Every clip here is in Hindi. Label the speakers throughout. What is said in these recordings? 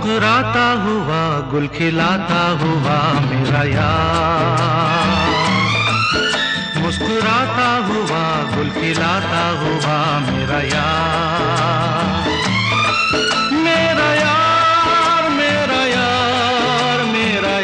Speaker 1: मुस्कुराता हुआ गुल खिलाता हुआ मेरा यार, मुस्कुराता हुआ गुल खिलाता हुआ मेरा यार, मेरा यार मेरा यार मेरा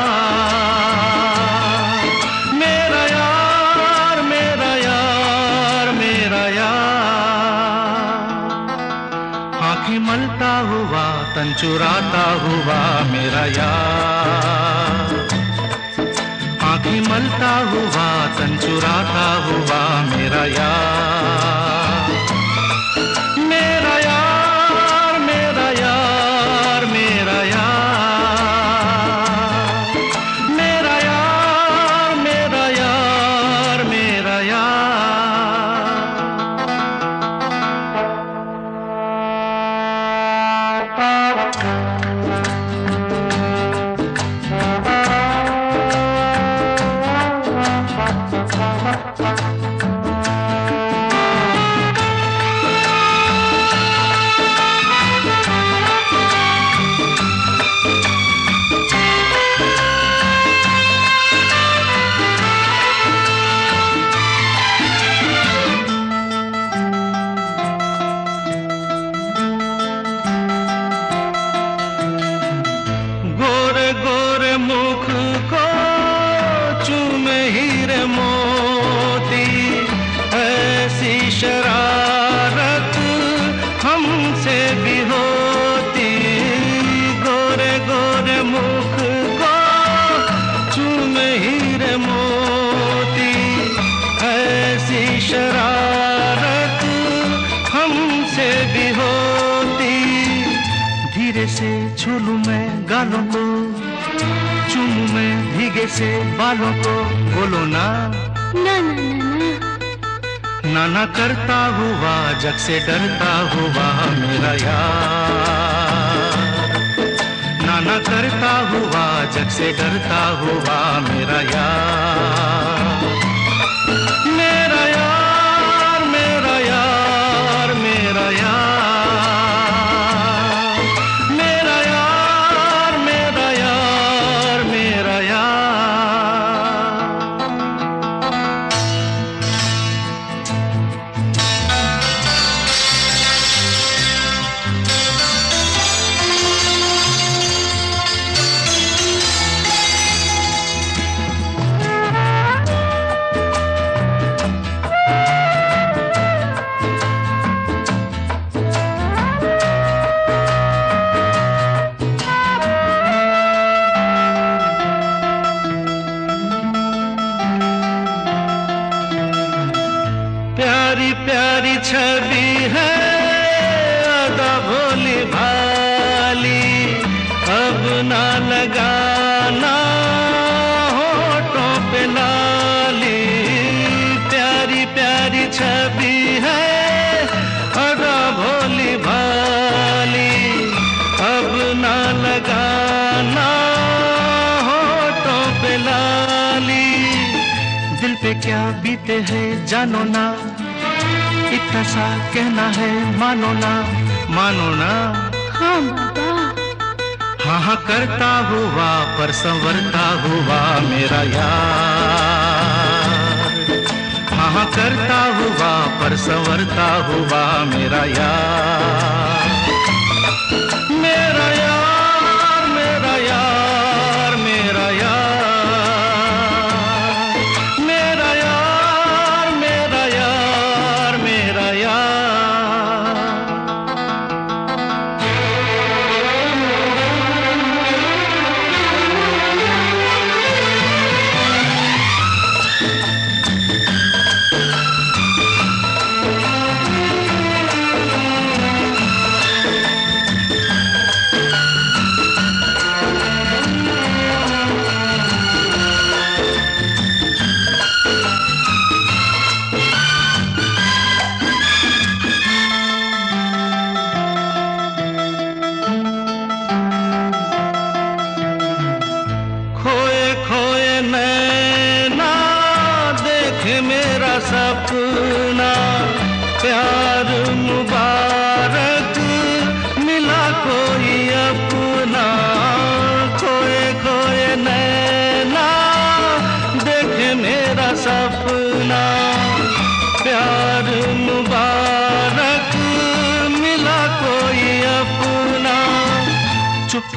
Speaker 1: यार, मेरा यार मेरा यार मेरा यार। आँखें मलता हुआ तन चुराता हुआ मेरा यार, आँखें मलता हुआ तन चुराता हुआ मेरा यार, मेरा यार मेरा यार मेरा यार, मेरा यार मेरा यार मेरा यार। गोरे मुख को चूमे हीरे मोती, ऐसी शरारत हमसे भी होती। गोरे गोरे मुख को चूमे हीरे मोती, ऐसी शरारत हमसे भी होती। धीरे से छूलूं मैं गालों को, चूमूं मैं भीगे से बालों को, बोलो ना
Speaker 2: ना ना ना ना।
Speaker 1: नाना करता हुआ जग से डरता हुआ मेरा यार, नाना करता हुआ जग से डरता हुआ मेरा यार, मेरा यार मेरा यार मेरा यार, मेरा यार मेरा यार मेरा यार। प्यारी प्यारी छवि है अदा भोली भाली, अब ना लगाना होठों पे लाली। प्यारी प्यारी छवि है अदा भोली भाली, अब ना लगाना होठों पे लाली। दिल पे क्या बीते है जानो ना, इतना सा कहना है मानो ना, मानो ना।
Speaker 2: हाँ बाबा।
Speaker 1: हाँ हाँ करता हुआ पर संवरता हुआ मेरा यार, हाँ हाँ करता हुआ पर संवरता हुआ मेरा यार, मेरा यार मेरा यार मेरा यार, मेरा यार मेरा यार मेरा यार।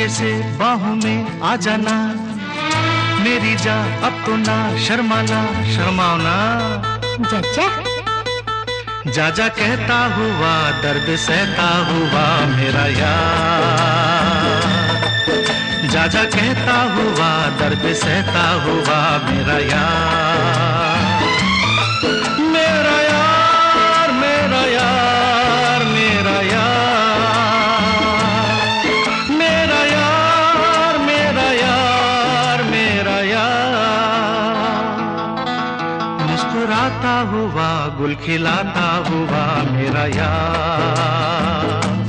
Speaker 1: चुपके से बाहों में आ जाना, मेरी जा अब तो ना शर्माना, शर्माओ ना।
Speaker 2: चाचा
Speaker 1: जा जा कहता हुआ दर्द सहता हुआ मेरा यार, जा जा कहता हुआ दर्द सहता हुआ मेरा यार, मेरा यार, मेरा यार, मेरा यार, मेरा यार, मेरा यार, मेरा यार, मुस्कुराता हुआ गुल खिलाता हुआ मेरा यार।